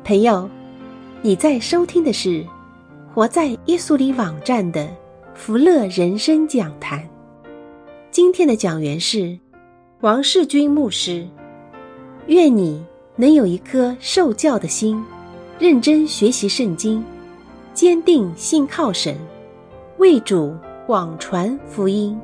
朋友，你在收听的是活在耶稣里网站的福乐人生讲坛。今天的讲员是王世军牧师。愿你能有一颗受教的心，认真学习圣经，坚定信靠神，为主广传福音。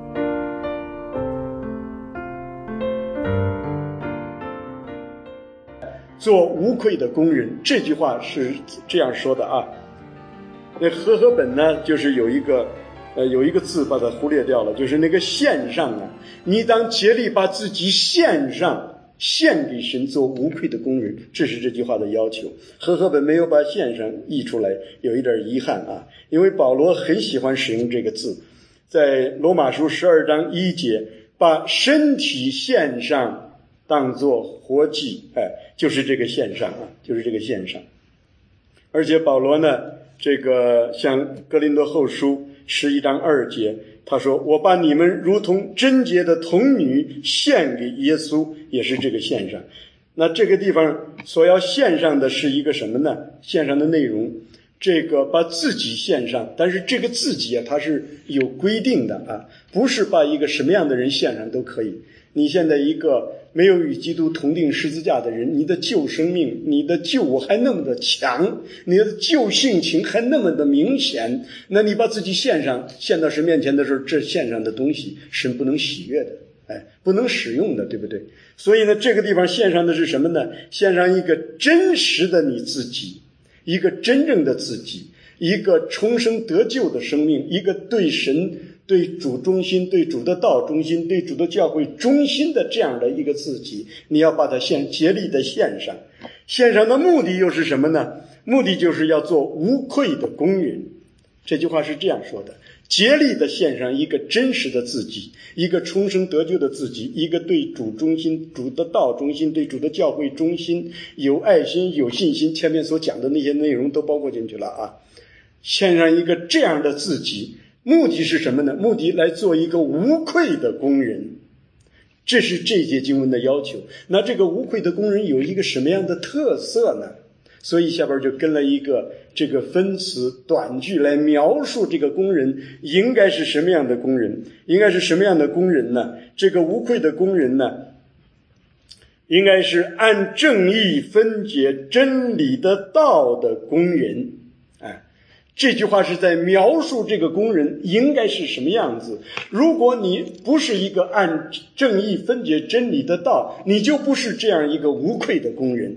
做无愧的工人，这句话是这样说的啊。那和合本呢，就是有一个字把它忽略掉了，就是那个献上啊，你当竭力把自己献上，献给神，做无愧的工人，这是这句话的要求。和合本没有把献上译出来，有一点遗憾啊，因为保罗很喜欢使用这个字，在罗马书12章1节，把身体献上当作活祭，就是这个献上啊，就是这个献上。而且保罗呢，这个像哥林多后书11章2节，他说我把你们如同贞洁的童女献给耶稣，也是这个献上。那这个地方所要献上的是一个什么呢？献上的内容，这个把自己献上，但是这个自己啊，它是有规定的啊，不是把一个什么样的人献上都可以。你现在一个没有与基督同定十字架的人，你的旧生命，你的旧我还那么的强，你的旧性情还那么的明显，那你把自己献上，献到神面前的时候，这献上的东西神不能喜悦的，不能使用的，对不对？所以呢，这个地方献上的是什么呢？献上一个真实的你自己，一个真正的自己，一个重生得救的生命，一个对神对主忠心，对主的道忠心，对主的教会忠心的这样的一个自己，你要把它竭力的献上。献上的目的又是什么呢？目的就是要做无愧的工人。这句话是这样说的：竭力的献上一个真实的自己，一个重生得救的自己，一个对主忠心，主的道忠心，对主的教会忠心，有爱心，有信心，前面所讲的那些内容都包括进去了啊。献上一个这样的自己，目的是什么呢？目的来做一个无愧的工人，这是这节经文的要求。那这个无愧的工人有一个什么样的特色呢？所以下边就跟了一个这个分词短句来描述这个工人应该是什么样的工人。应该是什么样的工人呢？这个无愧的工人呢，应该是按正义分解真理的道的工人。这句话是在描述这个工人应该是什么样子。如果你不是一个按正义分解真理的道，你就不是这样一个无愧的工人。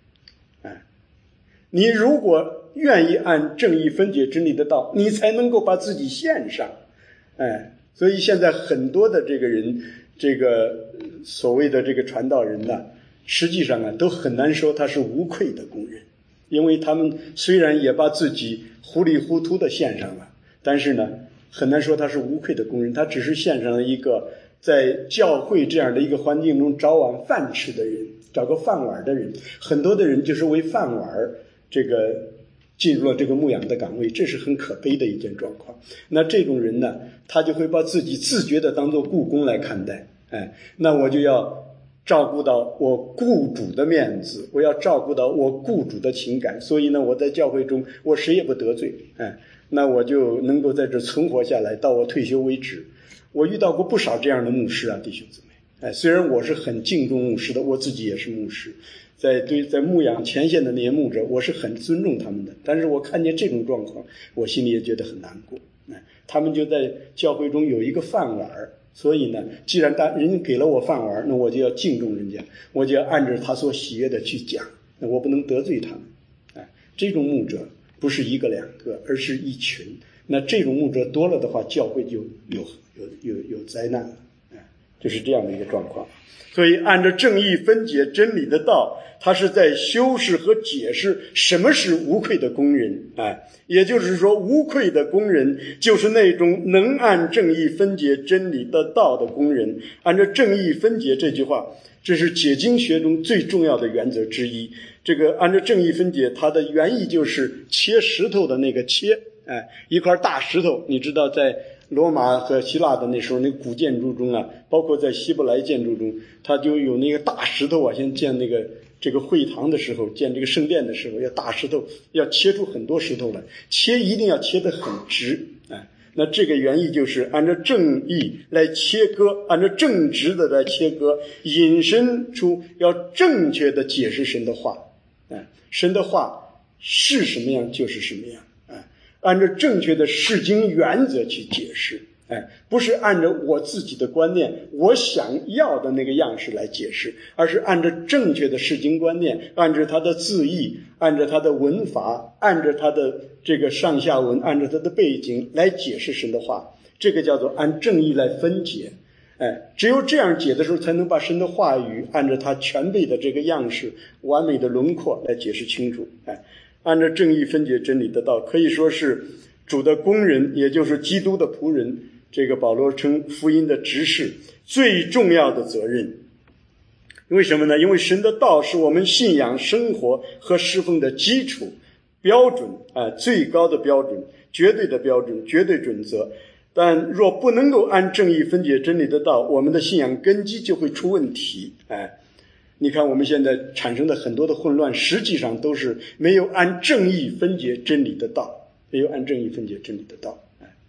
你如果愿意按正义分解真理的道，你才能够把自己献上。所以现在很多的这个人，这个所谓的这个传道人呢，实际上啊都很难说他是无愧的工人，因为他们虽然也把自己糊里糊涂的献上了，但是呢很难说他是无愧的工人，他只是献上了一个在教会这样的一个环境中找碗饭吃的人，找个饭碗的人。很多的人就是为饭碗这个进入了这个牧养的岗位，这是很可悲的一件状况。那这种人呢，他就会把自己自觉的当作雇工来看待。那我就要照顾到我雇主的面子，我要照顾到我雇主的情感，所以呢我在教会中我谁也不得罪，那我就能够在这存活下来到我退休为止。我遇到过不少这样的牧师啊，弟兄姊妹。虽然我是很敬重牧师的，我自己也是牧师，在牧养前线的那些牧者，我是很尊重他们的，但是我看见这种状况，我心里也觉得很难过。他们就在教会中有一个饭碗，所以呢，既然人家给了我饭碗，那我就要敬重人家，我就要按照他所喜悦的去讲，那我不能得罪他们。这种牧者不是一个两个，而是一群。那这种牧者多了的话，教会就有灾难了。就是这样的一个状况。所以按照正义分解真理的道，他是在修饰和解释什么是无愧的工人。也就是说，无愧的工人就是那种能按正义分解真理的道的工人。按照正义分解这句话，这是解经学中最重要的原则之一。这个按照正义分解，它的原意就是切石头的那个切。一块大石头，你知道在罗马和希腊的那时候那古建筑中啊，包括在希伯来建筑中，它就有那个大石头啊，先建这个会堂的时候，建这个圣殿的时候，要大石头，要切出很多石头来，切一定要切得很直，那这个原意就是按照正义来切割，按照正直的来切割，引申出要正确的解释神的话，神的话是什么样就是什么样，按照正确的释经原则去解释，不是按照我自己的观念我想要的那个样式来解释，而是按照正确的释经观念，按照它的字义，按照它的文法，按照它的这个上下文，按照它的背景来解释神的话，这个叫做按正义来分解。只有这样解的时候，才能把神的话语按照它全备的这个样式，完美的轮廓来解释清楚。按照正义分解真理的道，可以说是主的工人，也就是基督的仆人，这个保罗称福音的执事最重要的责任。为什么呢？因为神的道是我们信仰生活和侍奉的基础标准，最高的标准，绝对的标准，绝对准则。但若不能够按正义分解真理的道，我们的信仰根基就会出问题。你看我们现在产生的很多的混乱，实际上都是没有按正义分解真理的道，没有按正义分解真理的道。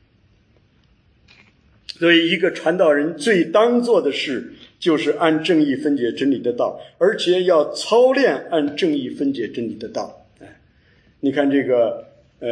所以一个传道人最当做的事就是按正义分解真理的道，而且要操练按正义分解真理的道。你看这个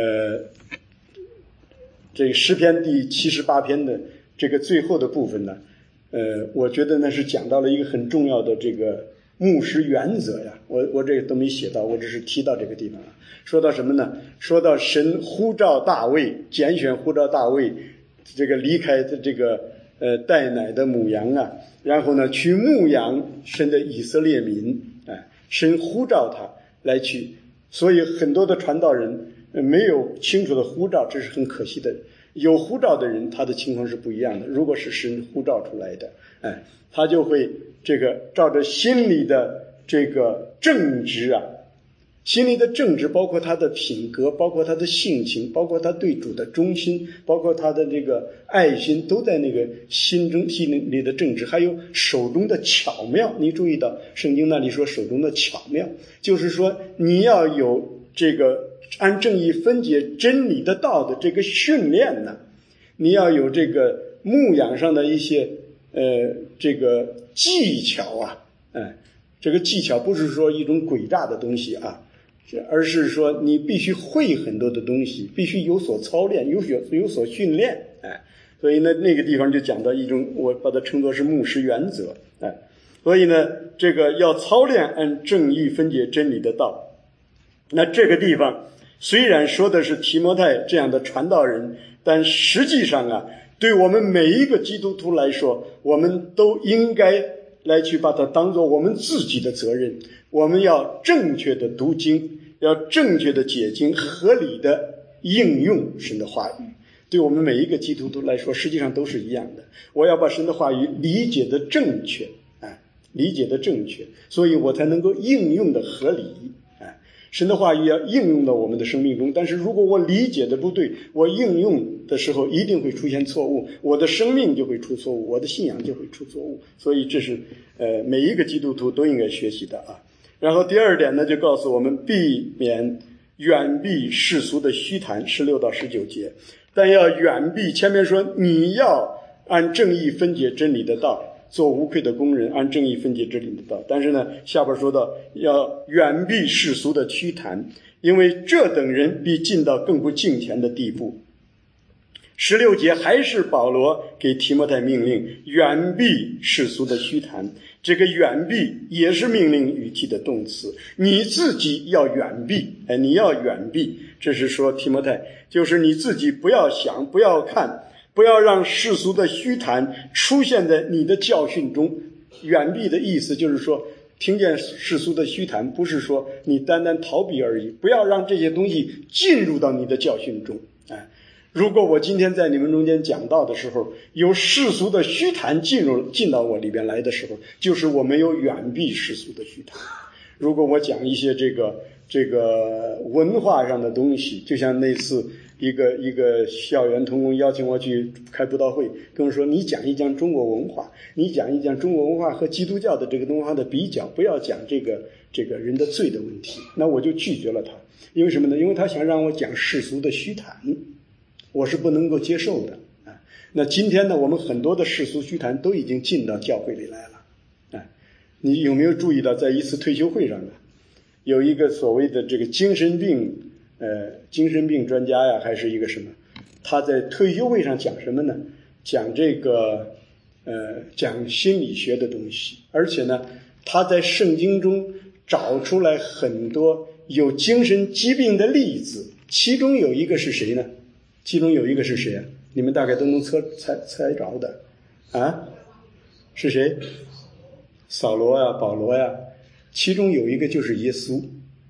诗篇第78篇的这个最后的部分呢，我觉得那是讲到了一个很重要的这个牧师原则呀。我这个都没写到，我只是提到这个地方了。说到什么呢？说到神呼召大卫，拣选呼召大卫，这个离开的这个带奶的母羊啊，然后呢去牧养神的以色列民，神呼召他来去，所以很多的传道人没有清楚的呼召，这是很可惜的。有呼召的人，他的情况是不一样的。如果是神呼召出来的，他就会这个照着心里的这个正直啊，心里的正直包括他的品格，包括他的性情，包括他对主的忠心，包括他的这个爱心，都在那个心里的正直，还有手中的巧妙。你注意到圣经那里说手中的巧妙，就是说你要有这个按正义分解真理的道的这个训练呢，你要有这个牧养上的一些这个技巧啊，这个技巧不是说一种诡诈的东西啊，而是说你必须会很多的东西，必须有所操练，有所训练。所以呢那个地方就讲到一种，我把它称作是牧师原则。所以呢这个要操练按正义分解真理的道。那这个地方虽然说的是提摩太这样的传道人，但实际上啊，对我们每一个基督徒来说，我们都应该来去把它当作我们自己的责任。我们要正确的读经，要正确的解经，合理的应用神的话语。对我们每一个基督徒来说，实际上都是一样的。我要把神的话语理解的正确，理解的正确，所以我才能够应用的合理。神的话语要应用到我们的生命中，但是如果我理解的不对，我应用的时候一定会出现错误，我的生命就会出错误，我的信仰就会出错误。所以这是每一个基督徒都应该学习的啊。然后第二点呢，就告诉我们远避世俗的虚谈，16到19节。但要远避，前面说你要按正义分解真理的道，做无愧的工人，按正义分解真理的道。但是呢下边说到要远避世俗的虚谈，因为这等人必进到更不敬虔的地步。16节还是保罗给提摩太命令远避世俗的虚谈，这个远避也是命令语气的动词，你自己要远避，你要远避。这是说提摩太，就是你自己不要想，不要看，不要让世俗的虚谈出现在你的教训中。远避的意思就是说，听见世俗的虚谈，不是说你单单逃避而已，不要让这些东西进入到你的教训中。如果我今天在你们中间讲道的时候，有世俗的虚谈进到我里边来的时候，就是我没有远避世俗的虚谈。 如果我讲一些这个文化上的东西，就像那次一个校园同工邀请我去开布道会，跟我说你讲一讲中国文化，你讲一讲中国文化和基督教的这个文化的比较，不要讲这个人的罪的问题。那我就拒绝了他，因为什么呢？因为他想让我讲世俗的虚谈，我是不能够接受的啊。那今天呢，我们很多的世俗虚谈都已经进到教会里来了啊。你有没有注意到，在一次退休会上啊，有一个所谓的这个精神病专家呀，还是一个什么？他在退休会上讲什么呢？讲讲心理学的东西，而且呢，他在圣经中找出来很多有精神疾病的例子，其中有一个是谁呢？其中有一个是谁啊？你们大概都能猜着的啊？是谁？扫罗呀，保罗呀，其中有一个就是耶稣。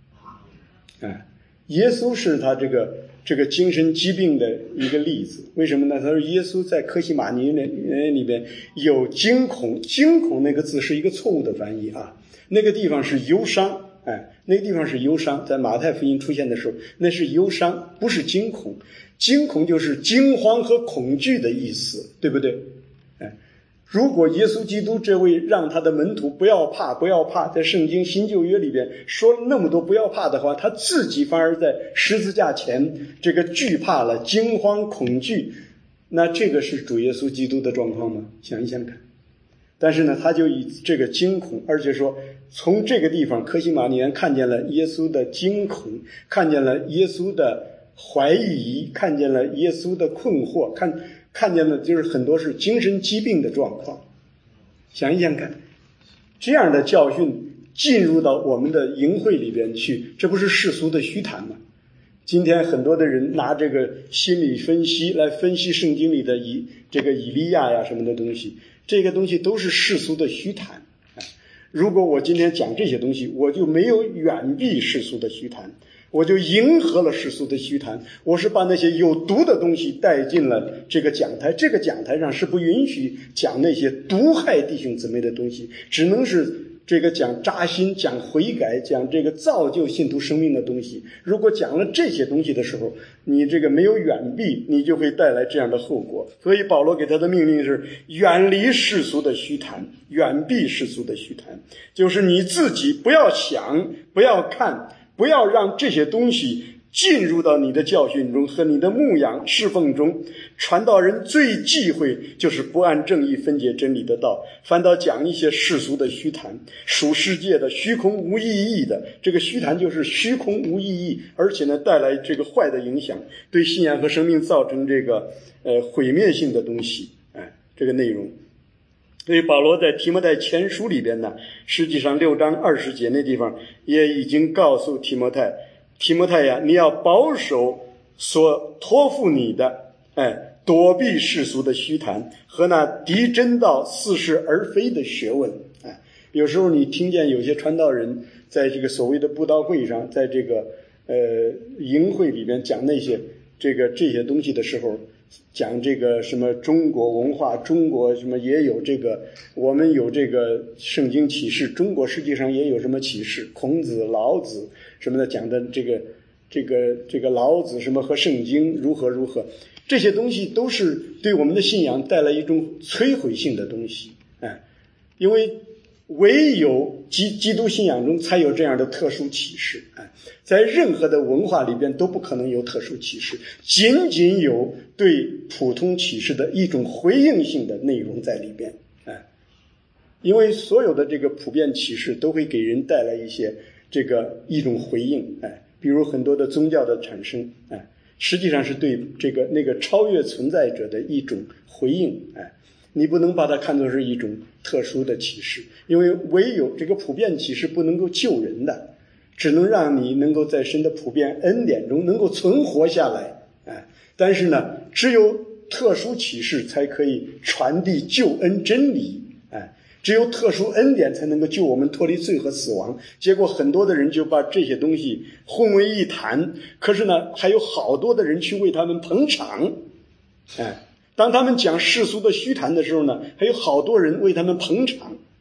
耶稣是他这个精神疾病的一个例子。为什么呢？他说耶稣在客西马尼园里边有惊恐，惊恐那个字是一个错误的翻译啊，那个地方是忧伤，那个地方是忧伤，在马太福音出现的时候，那是忧伤，不是惊恐。惊恐就是惊慌和恐惧的意思，对不对？如果耶稣基督这位让他的门徒不要怕，不要怕，在圣经新旧约里边说了那么多不要怕的话，他自己反而在十字架前这个惧怕了，惊慌恐惧，那这个是主耶稣基督的状况吗？想一想看。但是呢，他就以这个惊恐，而且说从这个地方客西马尼园看见了耶稣的惊恐，看见了耶稣的怀疑，看见了耶稣的困惑，看见了就是很多是精神疾病的状况。想一想看，这样的教训进入到我们的营会里边去，这不是世俗的虚谈吗？今天很多的人拿这个心理分析来分析圣经里的这个以利亚呀什么的东西，这个东西都是世俗的虚谈。如果我今天讲这些东西，我就没有远避世俗的虚谈，我就迎合了世俗的虚谈，我是把那些有毒的东西带进了这个讲台，这个讲台上是不允许讲那些毒害弟兄姊妹的东西，只能是这个讲扎心，讲悔改，讲这个造就信徒生命的东西。如果讲了这些东西的时候，你这个没有远避，你就会带来这样的后果。所以保罗给他的命令是远离世俗的虚谈，远避世俗的虚谈，就是你自己不要想，不要看，不要让这些东西进入到你的教训中和你的牧养侍奉中。传道人最忌讳就是不按正义分解真理的道，反倒讲一些世俗的虚谈，属世界的虚空无意义的。这个虚谈就是虚空无意义，而且呢带来这个坏的影响，对信仰和生命造成这个毁灭性的东西，这个内容。所以保罗在提摩太前书里边呢，实际上6章20节那地方也已经告诉提摩太呀，你要保守所托付你的，躲避世俗的虚谈和那敌真道似是而非的学问。有时候你听见有些传道人在这个所谓的布道会上，在这个营会里边讲那些这些东西的时候，讲这个什么中国文化，中国什么也有这个，我们有这个圣经启示，中国实际上也有什么启示，孔子、老子什么的讲的这个老子什么和圣经如何，这些东西都是对我们的信仰带来一种摧毁性的东西。因为唯有基督信仰中才有这样的特殊启示，在任何的文化里边都不可能有特殊启示，仅仅有对普通启示的一种回应性的内容在里边。因为所有的这个普遍启示都会给人带来一种回应，比如很多的宗教的产生，实际上是对那个超越存在者的一种回应，你不能把它看作是一种特殊的启示，因为唯有这个普遍启示不能够救人的，只能让你能够在神的普遍恩典中能够存活下来。但是呢，只有特殊启示才可以传递救恩真理，只有特殊恩典才能够救我们脱离罪和死亡。结果很多的人就把这些东西混为一谈，可是呢，还有好多的人去为他们捧场。当他们讲世俗的虚谈的时候呢，还有好多人为他们捧场。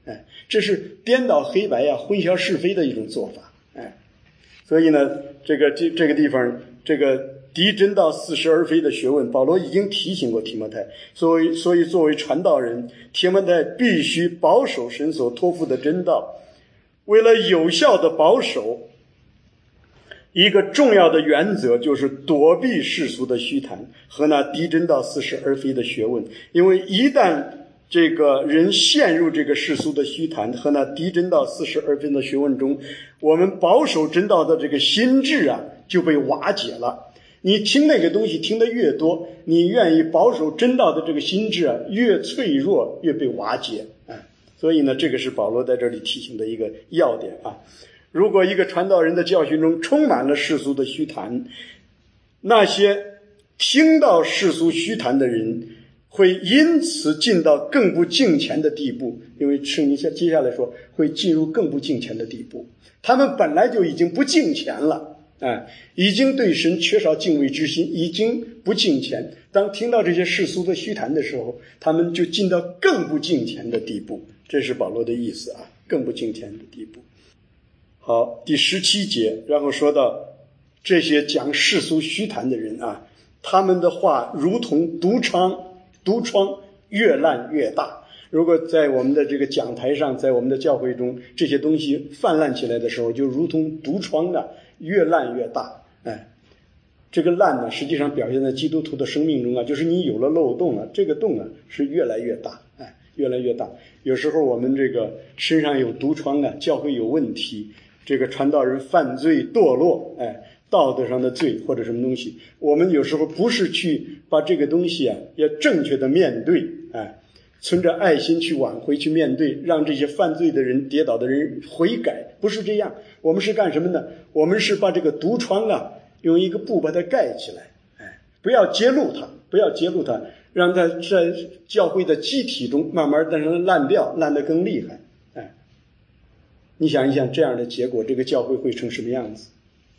这是颠倒黑白呀、混淆是非的一种做法。所以呢，这个地方，这个敌真道似是而非的学问，保罗已经提醒过提摩太，所以作为传道人，提摩太必须保守神所托付的真道。为了有效的保守，一个重要的原则就是躲避世俗的虚谈和那敌真道似是而非的学问。因为一旦这个人陷入这个世俗的虚谈和那敌真道似是而非的学问中，我们保守真道的这个心智啊就被瓦解了。你听那个东西听得越多，你愿意保守真道的这个心智啊越脆弱，越被瓦解。所以呢，这个是保罗在这里提醒的一个要点啊。如果一个传道人的教训中充满了世俗的虚谈，那些听到世俗虚谈的人会因此进到更不敬虔的地步，因为圣经接下来说会进入更不敬虔的地步。他们本来就已经不敬虔了，已经对神缺少敬畏之心，已经不敬虔。当听到这些世俗的虚谈的时候，他们就进到更不敬虔的地步。这是保罗的意思啊，更不敬虔的地步。好，第17节，然后说到这些讲世俗虚谈的人啊，他们的话如同毒疮越烂越大。如果在我们的这个讲台上，在我们的教会中，这些东西泛滥起来的时候，就如同毒疮的越烂越大。这个烂呢，实际上表现在基督徒的生命中啊，就是你有了漏洞了，这个洞啊是越来越大，越来越大。有时候我们这个身上有毒疮啊，教会有问题，这个传道人犯罪堕落，道德上的罪或者什么东西，我们有时候不是去把这个东西啊要正确的面对，存着爱心去挽回去面对，让这些犯罪的人跌倒的人悔改，不是这样。我们是干什么呢？我们是把这个毒疮啊用一个布把它盖起来，不要揭露它，让它在教会的机体中慢慢的烂掉，烂得更厉害。你想一想这样的结果，这个教会会成什么样子？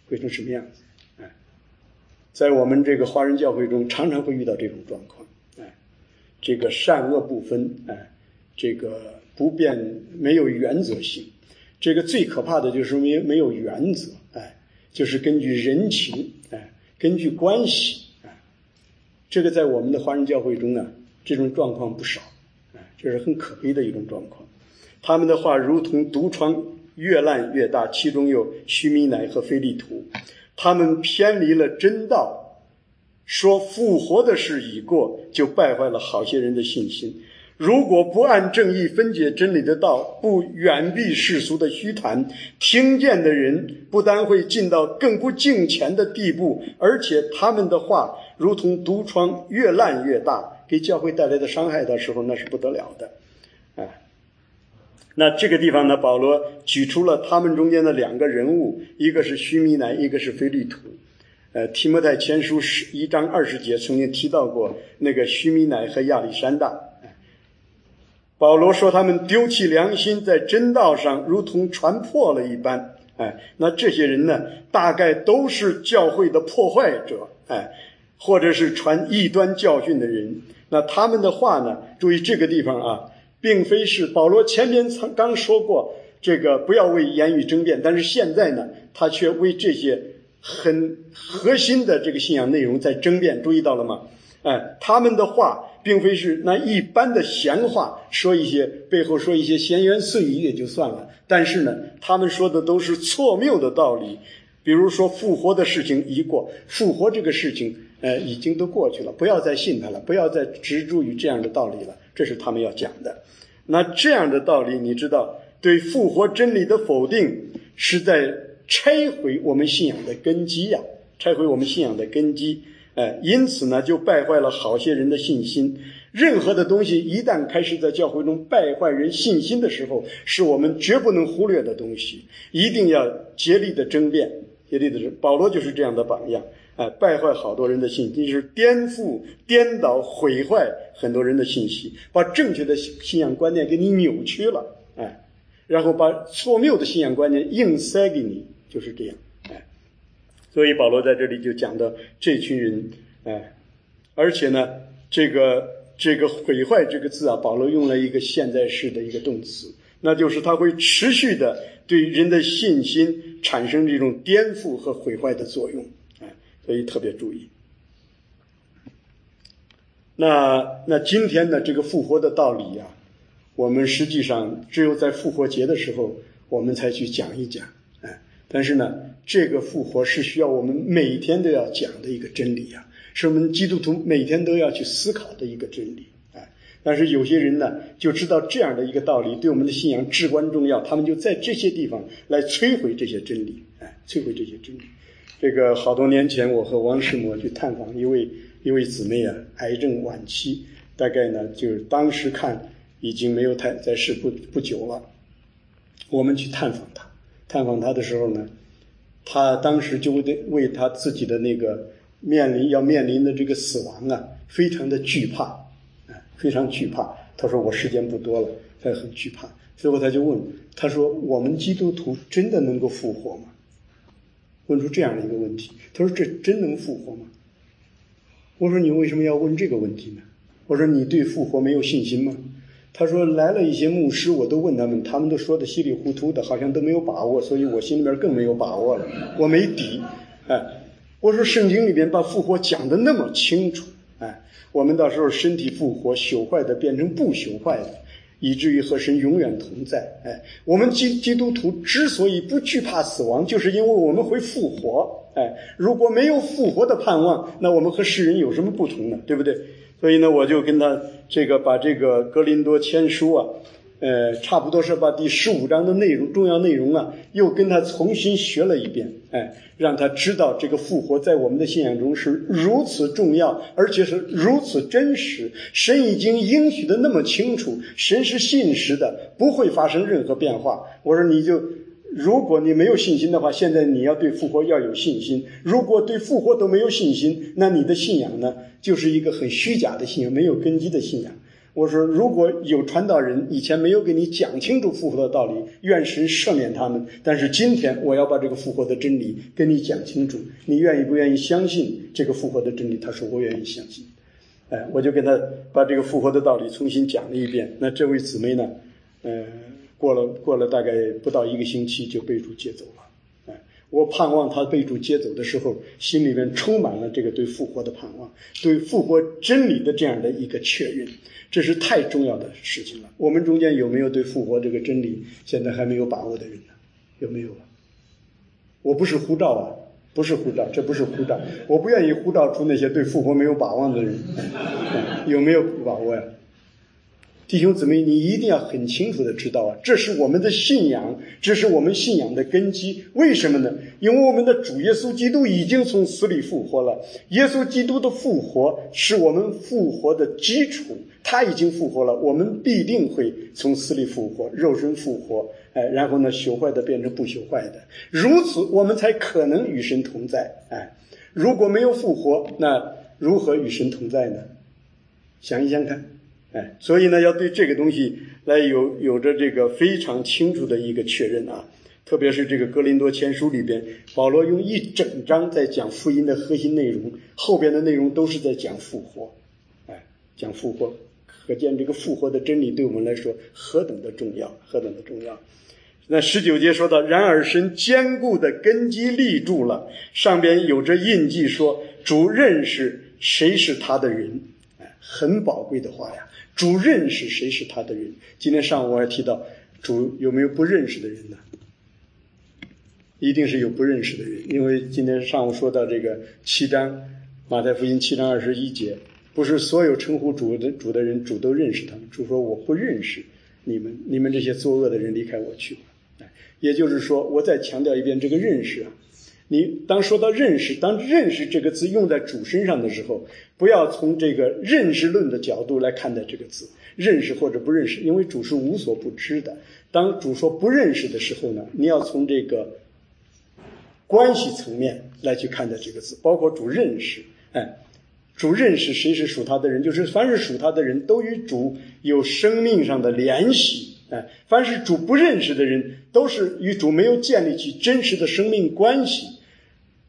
在我们这个华人教会中常常会遇到这种状况，这个善恶不分，这个不变，没有原则性。这个最可怕的就是没有原则，就是根据人情，根据关系，这个在我们的华人教会中呢，这种状况不少，这是很可悲的一种状况。他们的话如同毒疮越烂越大，其中有须弥乃和非利图，他们偏离了真道，说复活的事已过，就败坏了好些人的信心。如果不按正义分解真理的道，不远避世俗的虚谈，听见的人不单会进到更不敬虔的地步，而且他们的话如同毒疮越烂越大，给教会带来的伤害的时候那是不得了的。那这个地方呢，保罗举出了他们中间的两个人物，一个是须弥乃，一个是非利图。提摩太前书1章20节曾经提到过那个须弥乃和亚历山大。保罗说他们丢弃良心，在真道上如同船破了一般。那这些人呢，大概都是教会的破坏者，或者是传异端教训的人。那他们的话呢，注意这个地方啊，并非是保罗前面刚说过这个不要为言语争辩，但是现在呢，他却为这些很核心的这个信仰内容在争辩，注意到了吗？他们的话并非是那一般的闲话，背后说一些闲言碎语也就算了，但是呢，他们说的都是错谬的道理。比如说复活的事情已过，复活这个事情已经都过去了，不要再信他了，不要再执着于这样的道理了，这是他们要讲的。那这样的道理，你知道，对复活真理的否定是在拆毁我们信仰的根基呀，拆毁我们信仰的根基。因此呢，就败坏了好些人的信心。任何的东西一旦开始在教会中败坏人信心的时候，是我们绝不能忽略的东西，一定要竭力的争辩，保罗就是这样的榜样。败坏好多人的信心，是颠覆、颠倒、毁坏很多人的信息，把正确的信仰观念给你扭曲了，然后把错谬的信仰观念硬塞给你，就是这样。所以保罗在这里就讲到这群人，而且呢，这个毁坏这个字啊，保罗用了一个现在式的一个动词， 那就是它会持续的对人的信心产生这种颠覆和毁坏的作用，所以特别注意。那今天呢，这个复活的道理啊，我们实际上只有在复活节的时候我们才去讲一讲，但是呢，这个复活是需要我们每天都要讲的一个真理啊，是我们基督徒每天都要去思考的一个真理。但是有些人呢，就知道这样的一个道理对我们的信仰至关重要，他们就在这些地方来摧毁这些真理，摧毁这些真理。这个好多年前，我和王世模去探访一位姊妹啊，癌症晚期，大概呢就是当时看已经没有在世不久了。我们去探访她的时候呢，她当时就为她自己的那个面临的这个死亡啊，非常的惧怕，非常惧怕。她说我时间不多了，她很惧怕。最后她就问，她说我们基督徒真的能够复活吗？问出这样的一个问题。她说这真能复活吗？我说你为什么要问这个问题呢？我说你对复活没有信心吗？他说来了一些牧师，我都问他们都说的稀里糊涂的，好像都没有把握，所以我心里面更没有把握了，我没底。我说圣经里边把复活讲得那么清楚，我们到时候身体复活，朽坏的变成不朽坏的，以至于和神永远同在。我们基督徒之所以不惧怕死亡，就是因为我们会复活。如果没有复活的盼望，那我们和世人有什么不同呢？对不对？所以呢，我就跟他把这个哥林多前书啊，差不多是把第15章的重要内容啊，又跟他重新学了一遍，让他知道这个复活在我们的信仰中是如此重要，而且是如此真实。神已经应许的那么清楚，神是信实的，不会发生任何变化。我说如果你没有信心的话，现在你要对复活要有信心。如果对复活都没有信心，那你的信仰呢，就是一个很虚假的信仰，没有根基的信仰。我说如果有传道人以前没有给你讲清楚复活的道理，愿神赦免他们，但是今天我要把这个复活的真理跟你讲清楚，你愿意不愿意相信这个复活的真理？他说我愿意相信。我就跟他把这个复活的道理重新讲了一遍。那这位姊妹呢，过了大概不到1个星期就被主接走了。我盼望他被主接走的时候，心里面充满了这个对复活的盼望，对复活真理的这样的一个确认，这是太重要的事情了。我们中间有没有对复活这个真理现在还没有把握的人呢？有没有啊？我不是呼召啊，不是呼召，这不是呼召，我不愿意呼召出那些对复活没有把握的人。有没有把握呀？弟兄姊妹，你一定要很清楚的知道啊，这是我们的信仰，这是我们信仰的根基。为什么呢？因为我们的主耶稣基督已经从死里复活了。耶稣基督的复活是我们复活的基础，他已经复活了，我们必定会从死里复活，肉身复活，然后呢，朽坏的变成不朽坏的，如此我们才可能与神同在。如果没有复活，那如何与神同在呢？想一想看。所以呢，要对这个东西来有着这个非常清楚的一个确认啊。特别是这个哥林多前书里边，保罗用一整章在讲福音的核心内容，后边的内容都是在讲复活，讲复活，可见这个复活的真理对我们来说何等的重要，何等的重要。那19节说到，然而神坚固的根基立住了，上边有着印记说，主认识谁是他的人。很宝贵的话呀，主认识谁是他的人。今天上午我还提到，主有没有不认识的人呢？一定是有不认识的人，因为今天上午说到这个7章，马太福音7章21节，不是所有称呼主的人，主都认识他们。主说我不认识你们这些作恶的人，离开我去吧。也就是说，我再强调一遍，这个认识啊，你当说到认识，当认识这个字用在主身上的时候，不要从这个认识论的角度来看待这个字，认识或者不认识，因为主是无所不知的。当主说不认识的时候呢，你要从这个关系层面来去看待这个字，包括主认识。主认识谁是属他的人，就是凡是属他的人都与主有生命上的联系。凡是主不认识的人，都是与主没有建立起真实的生命关系。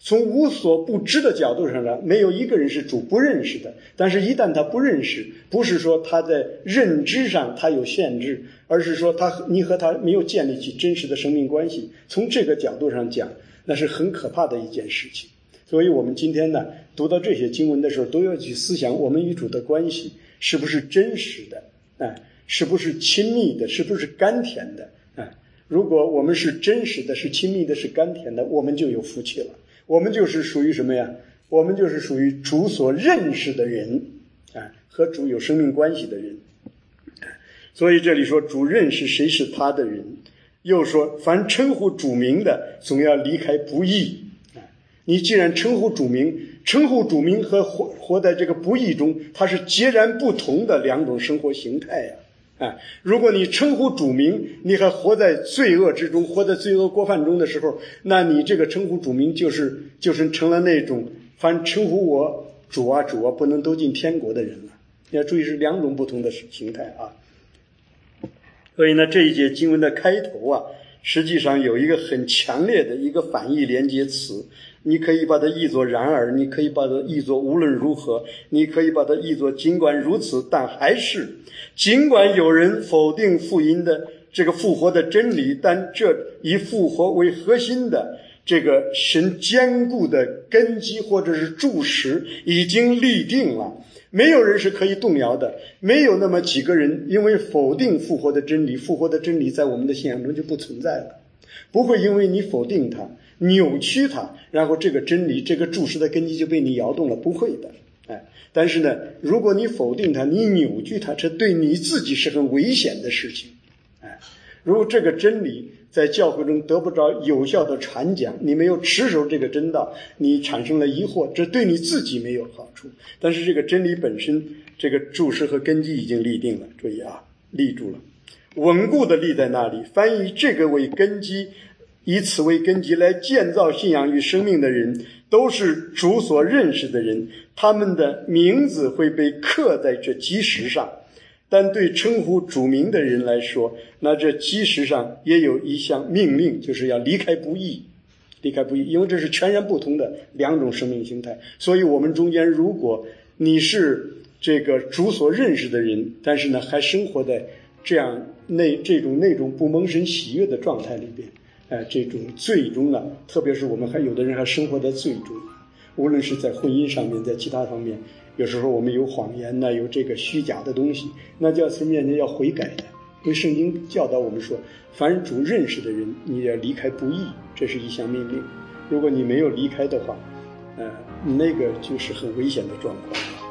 从无所不知的角度上呢，没有一个人是主不认识的。但是一旦他不认识，不是说他在认知上他有限制，而是说你和他没有建立起真实的生命关系。从这个角度上讲，那是很可怕的一件事情。所以我们今天呢，读到这些经文的时候，都要去思想我们与主的关系是不是真实的，是不是亲密的，是不是甘甜的。如果我们是真实的，是亲密的，是甘甜的，我们就有福气了。我们就是属于什么呀？我们就是属于主所认识的人，和主有生命关系的人。所以这里说主认识谁是他的人，又说凡称呼主名的，总要离开不义。你既然称呼主名和活在这个不义中，它是截然不同的两种生活形态呀。如果你称呼主名，你还活在罪恶之中，活在罪恶过犯中的时候，那你这个称呼主名就是成了那种凡称呼我主啊主啊不能都进天国的人了。你要注意是两种不同的形态啊。所以呢，这一节经文的开头啊，实际上有一个很强烈的一个反义连接词，你可以把它译作然而，你可以把它译作无论如何，你可以把它译作尽管如此，但还是尽管有人否定福音的这个复活的真理，但这以复活为核心的这个神坚固的根基或者是柱石已经立定了，没有人是可以动摇的。没有那么几个人因为否定复活的真理，复活的真理在我们的信仰中就不存在了。不会因为你否定它，扭曲它，然后这个真理这个柱石的根基就被你摇动了，不会的。但是呢，如果你否定它，你扭曲它，这对你自己是很危险的事情。如果这个真理在教会中得不着有效的传讲，你没有持守这个真道，你产生了疑惑，这对你自己没有好处。但是这个真理本身，这个柱石和根基已经立定了，注意啊，立住了，稳固的立在那里。凡以这个为根基，以此为根基来建造信仰与生命的人，都是主所认识的人，他们的名字会被刻在这基石上。但对称呼主名的人来说，那这基石上也有一项命令，就是要离开不义。离开不义，因为这是全然不同的两种生命形态。所以我们中间，如果你是这个主所认识的人，但是呢还生活在这种不蒙神喜悦的状态里边，这种罪中啊，特别是我们还有的人还生活在罪中，无论是在婚姻上面，在其他方面，有时候我们有谎言呢，有这个虚假的东西，那就要从面前要悔改的。因为圣经教导我们说，凡主认识的人，你要离开不义，这是一项命令。如果你没有离开的话，那个就是很危险的状况了。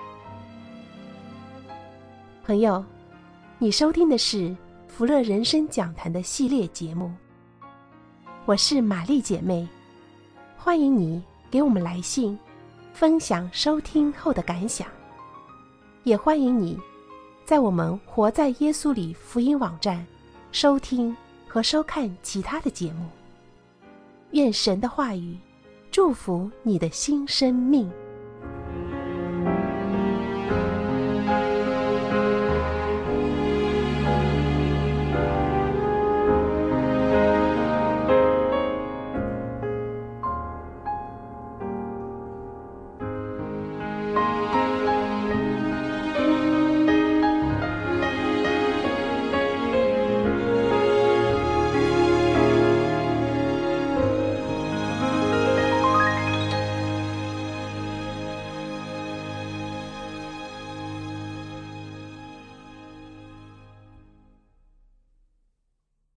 朋友，你收听的是福乐人生讲坛的系列节目，我是玛丽姐妹，欢迎你给我们来信分享收听后的感想，也欢迎你在我们活在耶稣里福音网站收听和收看其他的节目。愿神的话语祝福你的新生命。